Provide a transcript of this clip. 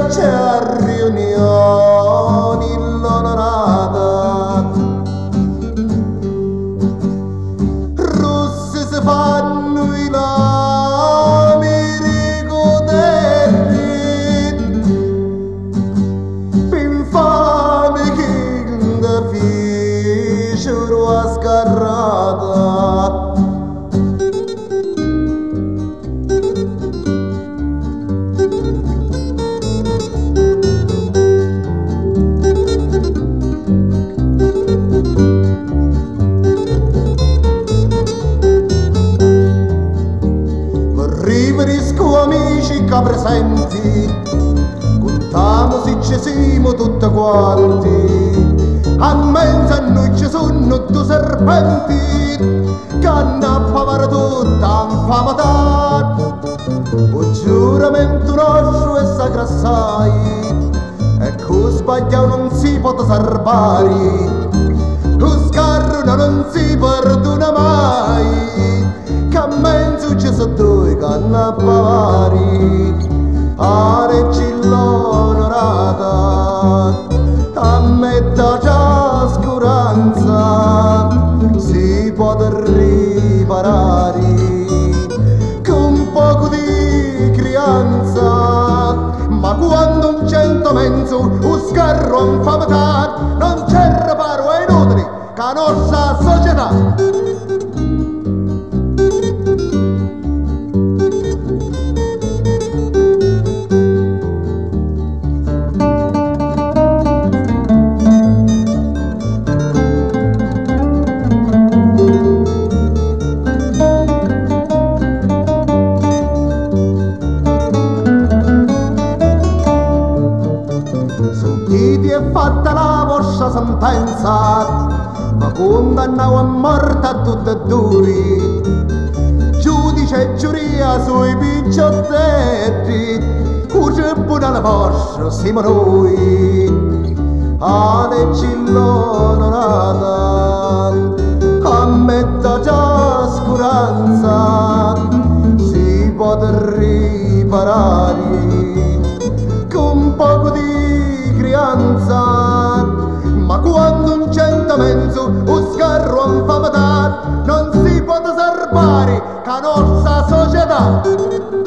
c'è riunioni l'onorata, russi si fanno i lamiri codetti, infame chi da ficero a scarrata. Riverisco amici che presenti, contiamo se ci siamo tutti quanti, a mezzo a noi ci sono due serpenti che hanno a pavare tutta infamità. Il giuramento nostro è sacro assai, e che sbagliamo non si può salvare, lo scarro non si perdona mai, che a mezzo ci sono due che hanno a pavari. A reggi l'onorata, a metà trascuranza si può riparare con poco di crianza, ma quando un cento mezzo un scarro infamità non c'è riparo ai inutili che la nostra società. Sentite è fatta la vostra sentenza, ma condannavo a morte a tutti e due, giudice e giuria sui piccioletti, il tribunale vostro siamo noi. A leggi l'onorata, a metà trascuranza si può riparare con poco di crianza, ma quando un cento mezzo un scarro infamità non si può salvare che la nostra società.